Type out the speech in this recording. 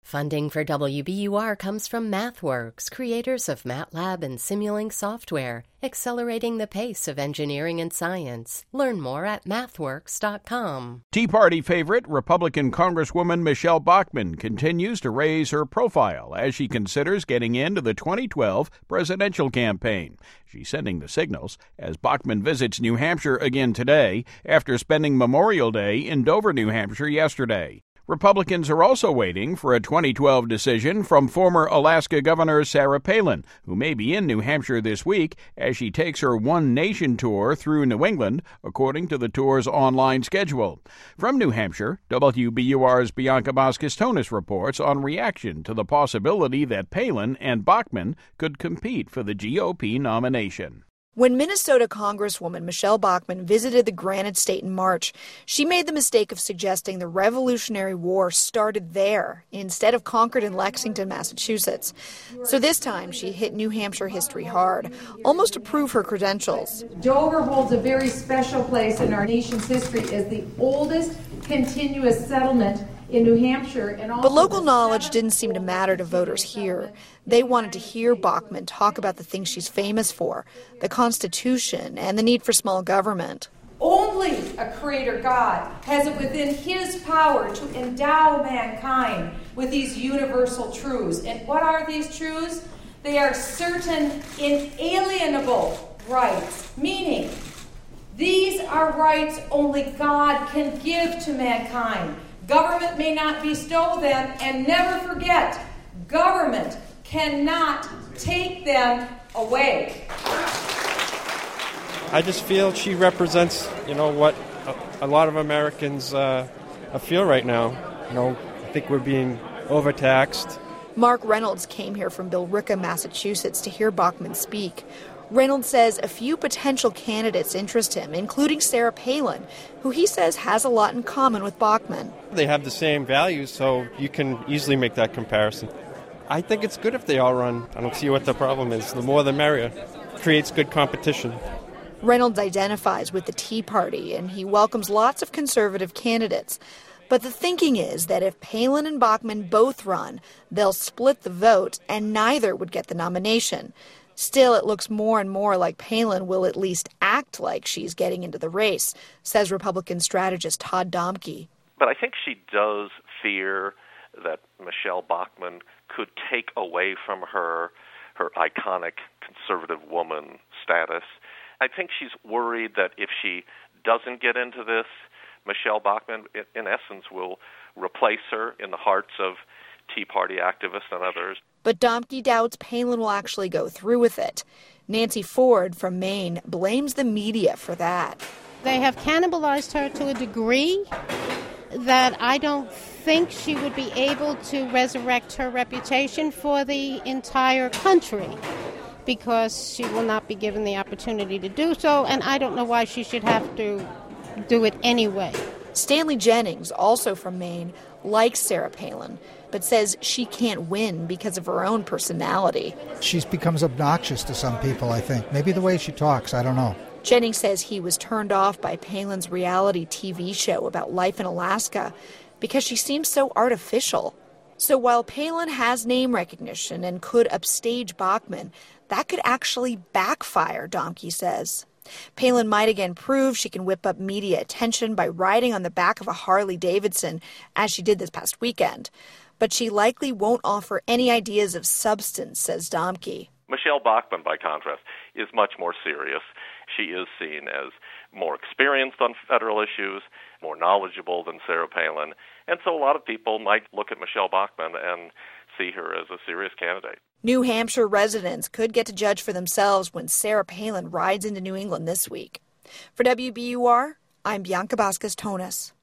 Funding for WBUR comes from MathWorks, creators of MATLAB and Simulink software, accelerating the pace of engineering and science. Learn more at mathworks.com. Tea Party favorite, Republican Congresswoman Michelle Bachmann continues to raise her profile as she considers getting into the 2012 presidential campaign. She's sending the signals as Bachmann visits New Hampshire again today after spending Memorial Day in Dover, New Hampshire yesterday. Republicans are also waiting for a 2012 decision from former Alaska Governor Sarah Palin, who may be in New Hampshire this week as she takes her One Nation tour through New England, according to the tour's online schedule. From New Hampshire, WBUR's Bianca Vasquez-Tonis reports on reaction to the possibility that Palin and Bachmann could compete for the GOP nomination. When Minnesota Congresswoman Michelle Bachmann visited the Granite State in March, she made the mistake of suggesting the Revolutionary War started there instead of Concord and Lexington, Massachusetts. So this time she hit New Hampshire history hard, almost to prove her credentials. Dover holds a very special place in our nation's history as the oldest continuous settlement in New Hampshire. But local knowledge didn't seem to matter to voters here. They wanted to hear Bachmann talk about the things she's famous for, the Constitution and the need for small government. Only a creator God has it within his power to endow mankind with these universal truths. And what are these truths? They are certain inalienable rights, meaning these are rights only God can give to mankind. Government may not bestow them, and never forget, government cannot take them away. I just feel she represents, what a lot of Americans feel right now. I think we're being overtaxed. Mark Reynolds came here from Billerica, Massachusetts, to hear Bachmann speak. Reynolds says a few potential candidates interest him, including Sarah Palin, who he says has a lot in common with Bachmann. They have the same values, so you can easily make that comparison. I think it's good if they all run. I don't see what the problem is. The more the merrier. Creates good competition. Reynolds identifies with the Tea Party, and he welcomes lots of conservative candidates. But the thinking is that if Palin and Bachmann both run, they'll split the vote, and neither would get the nomination. Still, it looks more and more like Palin will at least act like she's getting into the race, says Republican strategist Todd Domke. But I think she does fear that Michelle Bachmann could take away from her iconic conservative woman status. I think she's worried that if she doesn't get into this, Michelle Bachmann, in essence, will replace her in the hearts of Tea Party activists and others. But Domke doubts Palin will actually go through with it. Nancy Ford from Maine blames the media for that. They have cannibalized her to a degree that I don't think she would be able to resurrect her reputation for the entire country, because she will not be given the opportunity to do so, and I don't know why she should have to do it anyway. Stanley Jennings, also from Maine, likes Sarah Palin, but says she can't win because of her own personality. She becomes obnoxious to some people, I think. Maybe the way she talks, I don't know. Jennings says he was turned off by Palin's reality TV show about life in Alaska because she seems so artificial. So while Palin has name recognition and could upstage Bachmann, that could actually backfire, Domke says. Palin might again prove she can whip up media attention by riding on the back of a Harley-Davidson, as she did this past weekend. But she likely won't offer any ideas of substance, says Domke. Michelle Bachmann, by contrast, is much more serious. She is seen as more experienced on federal issues, more knowledgeable than Sarah Palin. And so a lot of people might look at Michelle Bachmann and see her as a serious candidate. New Hampshire residents could get to judge for themselves when Sarah Palin rides into New England this week. For WBUR, I'm Bianca Vasquez-Tonis.